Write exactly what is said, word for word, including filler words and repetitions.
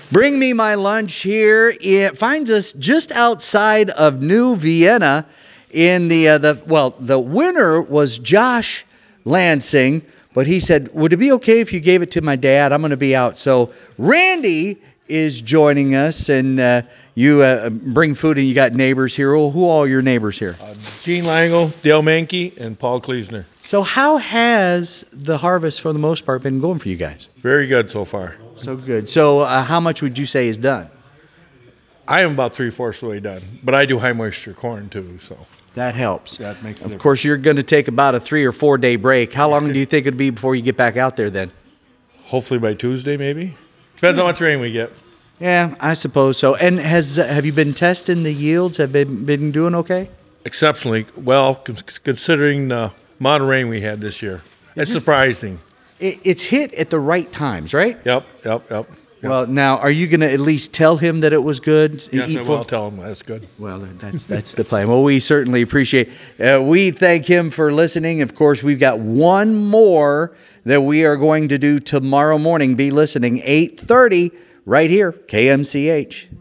Bring Me My Lunch here. It finds us just outside of New Vienna in the, uh, the well, the winner was Josh Lansing, but he said, would it be okay if you gave it to my dad? I'm going to be out. So Randy is joining us, and uh, you uh, bring food, and you got neighbors here. Who, who are all your neighbors here? Uh, Gene Langle, Dale Mankey, and Paul Kleesner. So how has the harvest, for the most part, been going for you guys? Very good so far. So good. So uh, how much would you say is done? I am about three-fourths of the way done, but I do high-moisture corn, too, so. That helps. That makes a Of difference. course, you're going to take about a three or four day break. How long do you think it'll be before you get back out there then? Hopefully by Tuesday, maybe. Depends how much rain we get. Yeah, I suppose so. And has uh, have you been testing the yields? Have been been doing okay? Exceptionally well, con- considering the amount of rain we had this year. It's just- surprising. It, it's hit at the right times, right? Yep, yep, yep. yep. Well, now, are you going to at least tell him that it was good? Yes, Eat I for- will tell them that's good. Well, that's that's the plan. Well, we certainly appreciate. Uh, we thank him for listening. Of course, we've got one more that we are going to do tomorrow morning. Be listening eight thirty right here, K M C H.